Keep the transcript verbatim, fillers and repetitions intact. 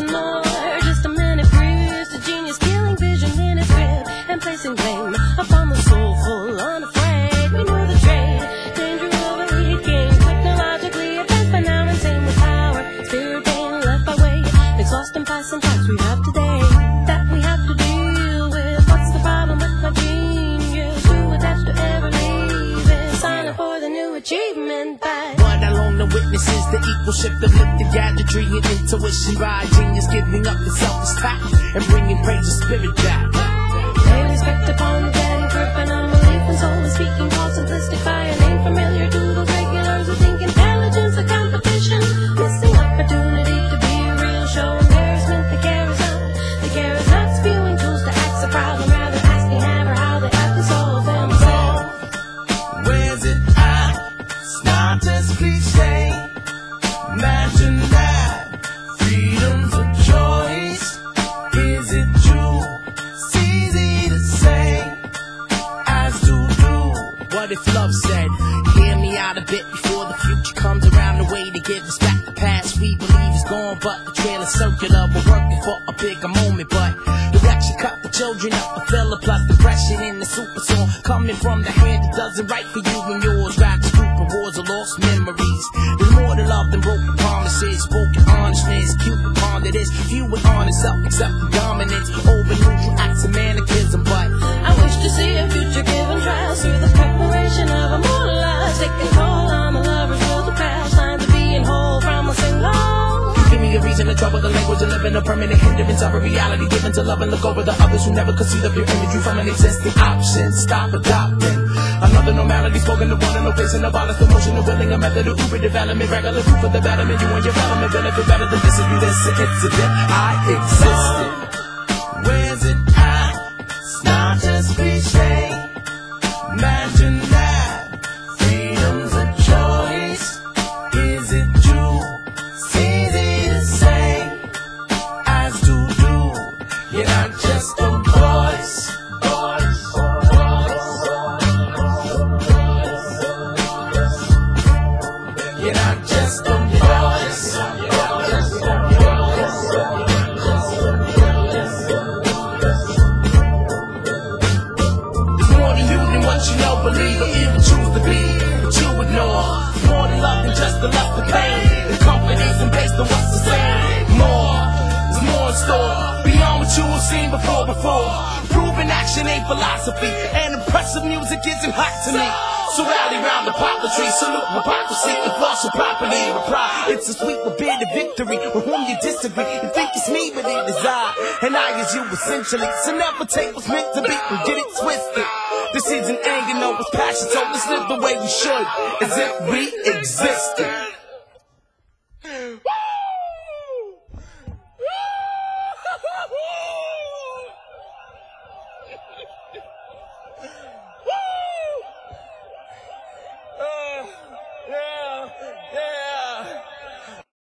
nothing more. Just a minute breeze, the genius killing vision in its grip and placing blame upon the soulful, unafraid. We knew the trade, danger of a lead game, technologically advanced by now, insane with power. Spirit being left by way, exhausting passing thoughts we have today that we have to deal with. What's the problem with my genius? Who attached to every leaving, signing for the new achievement back. But along the witnesses, the equal shift of lifted gadgetry and intuition by genius, giving up the selfish tact and bringing praise and spirit back. Pay respect upon the dead and grip and unbelief and soul is speaking all simplistic by a name familiar to those regulars who think intelligence a competition. Missing opportunity to be real, show embarrassment. The care is not, the care is not spewing tools to axe the problem, rather asking hammer how they have to solve themselves. Where's it at? It's not just cliche. Imagine that. Freedom's a choice. Is it true? It's easy to say as to do. What if love said, hear me out a bit before the future comes around, the way to give us back the past we believe is gone, but the trail is circular. We're working for a bigger moment, but direction cut the children up a filler, plus depression in the super song coming from the hand that doesn't write for you and yours. Rap the stupid wars of lost memories. There's more to love than broken promises, spoken honestness, Cupid pondered this. Few with honest self-accepting dominance over neutral acts of mannequism, but I wish to see a future given trials through the preparation of immortal lives, taking toll on the lovers will the past, lines of being whole from a single. give me a reason to trouble the language and live in a permanent hindrance of a reality given to love and look over the others who never conceive of your imagery from an existing option. Stop adopting another normality, spoken to one and no face and abolish the motion of willing a method of Uber development, regular proof of the betterment. You and your development benefit better than this if you listen. Incident, I existed. Where's it at? It's not just cliche. Imagine that. Freedom's a choice. Is it true? It's easy to say as to do. You're not just a voice. You're not just a voice. There's more to you than what you know, believe, or even choose to be, but you ignore. More than love than just the lust of pain. The companies and based on what's the same. More, there's more in store, beyond what you have seen before, before. Proven action ain't philosophy, and impressive music isn't hot to me. So rally round the poplar tree, salute hypocrisy, and false properly reply. It's a sweet but bitter victory with whom you disagree. You think it's me, but it is I, and I is you essentially. So never take what's meant to be and get it twisted. This isn't anger, no, it's passion, so let's live the way we should, as if we existed.